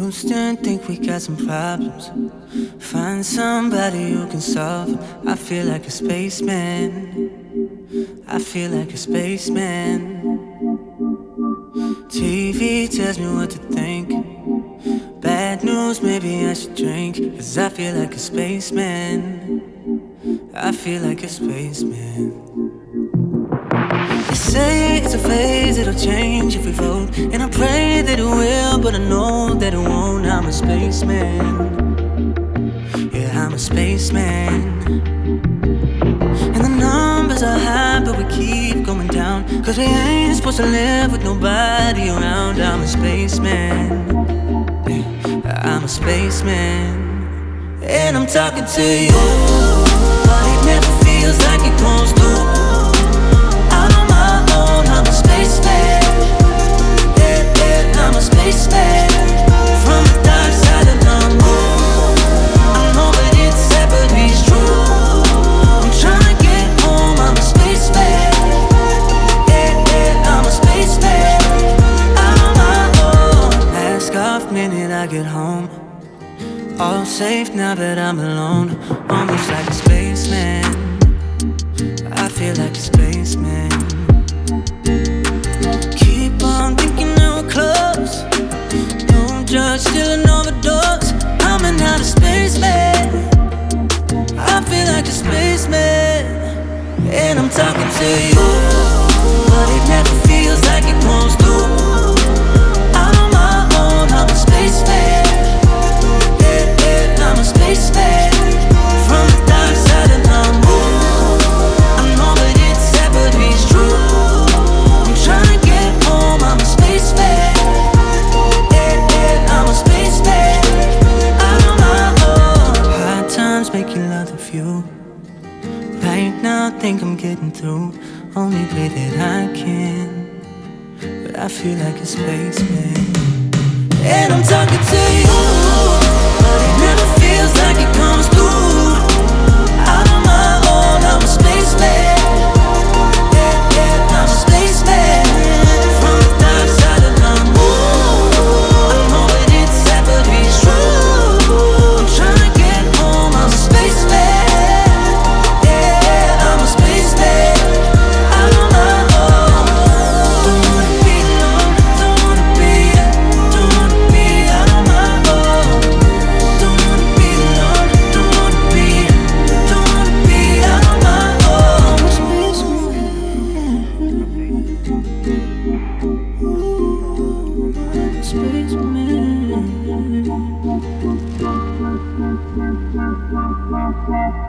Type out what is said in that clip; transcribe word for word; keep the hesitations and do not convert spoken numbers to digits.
Houston, think we got some problems. Find somebody who can solve them. I feel like a spaceman. I feel like a spaceman. T V tells me what to think. Bad news, maybe I should drink. Cause I feel like a spaceman. I feel like a spaceman. They say it's a phase, it'll change if we vote. And I pray that it will, but I know that it won't. I'm a spaceman. Yeah, I'm a spaceman. And the numbers are high, but we keep going down. Cause we ain't supposed to live with nobody around. I'm a spaceman. Yeah, I'm a spaceman. And I'm talking to you, but it never feels like it goes through. Out on my own, I'm a spaceman. Yeah, yeah, I'm a spaceman. From the dark side of the moon. I know that it's sad, but it's true. I'm trying to get home, I'm a spaceman. Yeah, yeah, I'm a spaceman. Out on my own. Mask off minute I get home. All safe now that I'm alone. Almost like a spaceman. I feel like a spaceman. Keep on thinking that we're close. Don't judge, still an overdose. I'm an outer spaceman. I feel like a spaceman. And I'm talking to you, but it never feels like it goes through. Out on my own, I'm a spaceman. I'm a spaceman. From the dark side of the moon. I know that it's sad, but it's true. I'm trying to get home, I'm a spaceman. Yeah, yeah, I'm a spaceman. Out on my own. Hard times make you love the view. Right now, think I'm getting through. Only way that I can. But I feel like a spaceman. And I'm talking to you, but it never feels like it comes through. Out on my own, I'm a spaceman. Yeah, yeah, I'm a spaceman. From the dark side of the moon. I know that it's sad, but it's true. I'm trying to get home, I'm a spaceman. Yeah, I'm a spaceman. Out on my own. Don't wanna be alone, don't wanna be, don't wanna be out on my own. Don't wanna be alone, don't wanna be, don't wanna be out on my own. Spaceman. Spaceman.